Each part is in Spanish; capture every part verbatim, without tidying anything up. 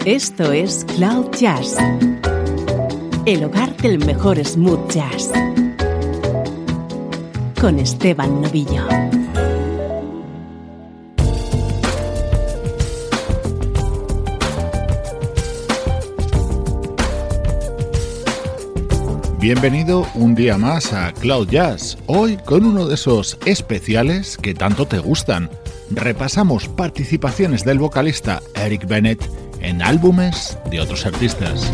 Esto es Cloud Jazz, el hogar del mejor smooth jazz, con Esteban Novillo. Bienvenido un día más a Cloud Jazz, hoy con uno de esos especiales que tanto te gustan. Repasamos participaciones del vocalista Eric Bennett en álbumes de otros artistas.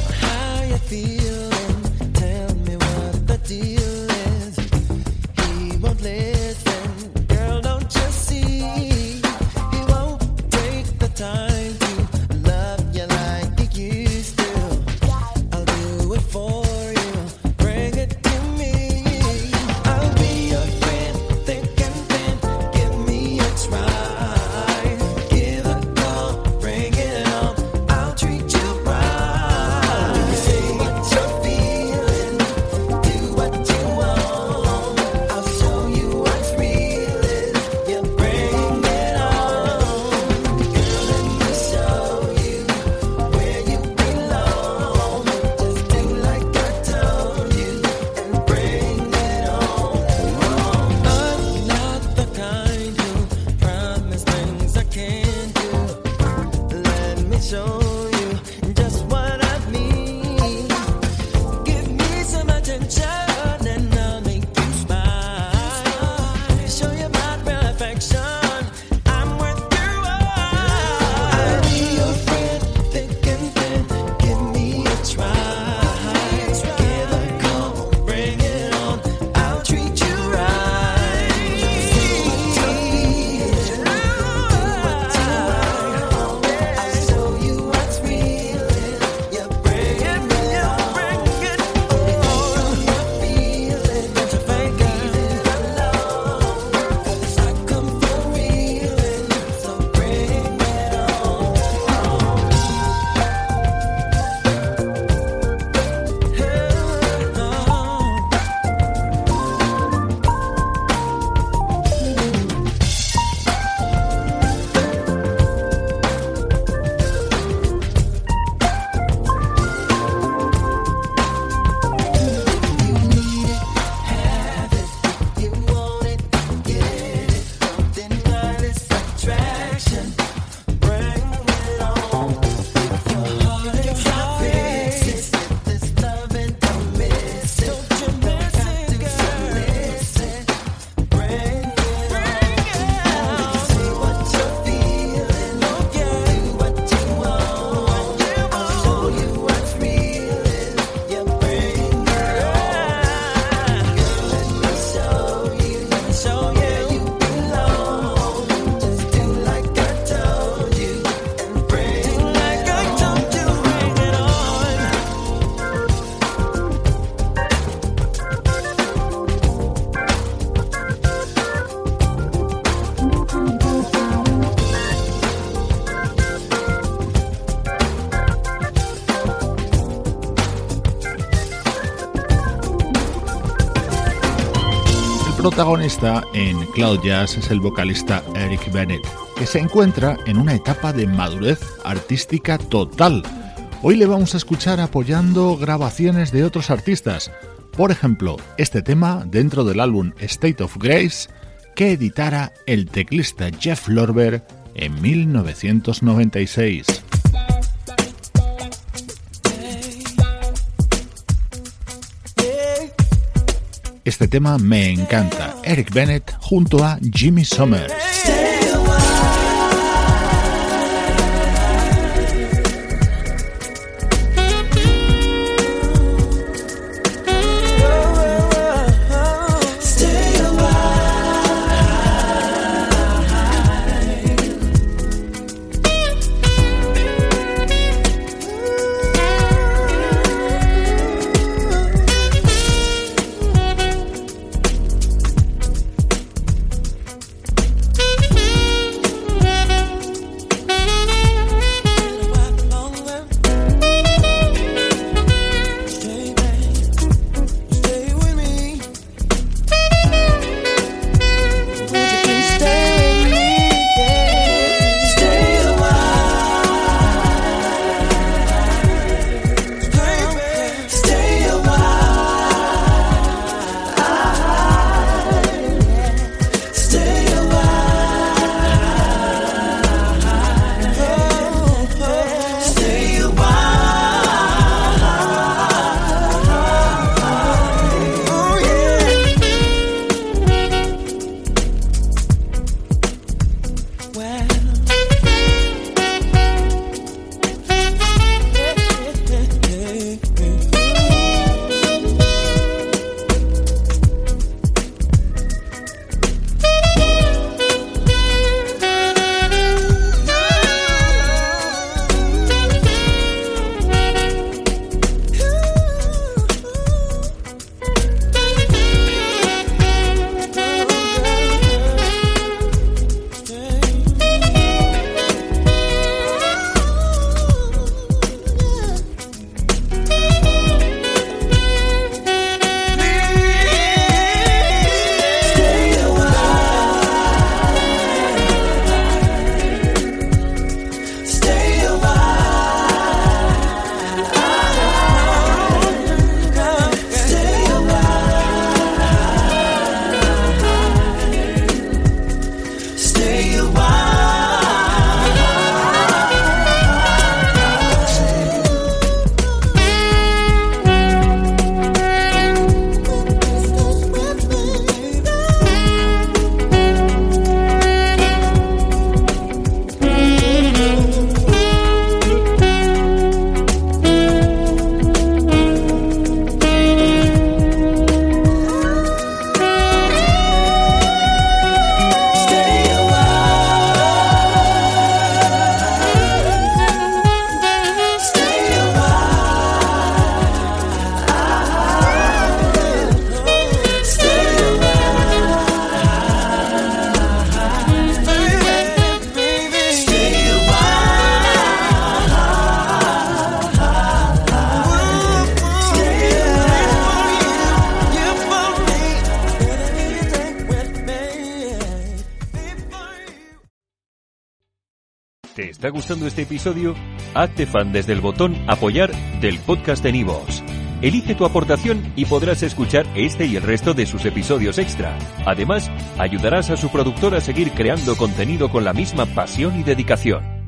El protagonista en Cloud Jazz es el vocalista Eric Bennett, que se encuentra en una etapa de madurez artística total. Hoy le vamos a escuchar apoyando grabaciones de otros artistas, por ejemplo, este tema dentro del álbum State of Grace que editara el teclista Jeff Lorber en mil novecientos noventa y seis. Este tema me encanta. Eric Bennett junto a Jimmy Sommers. We'll be right back. ¿Te está gustando este episodio? Hazte fan desde el botón Apoyar del podcast de Nivos. Elige tu aportación y podrás escuchar este y el resto de sus episodios extra. Además, ayudarás a su productor a seguir creando contenido con la misma pasión y dedicación.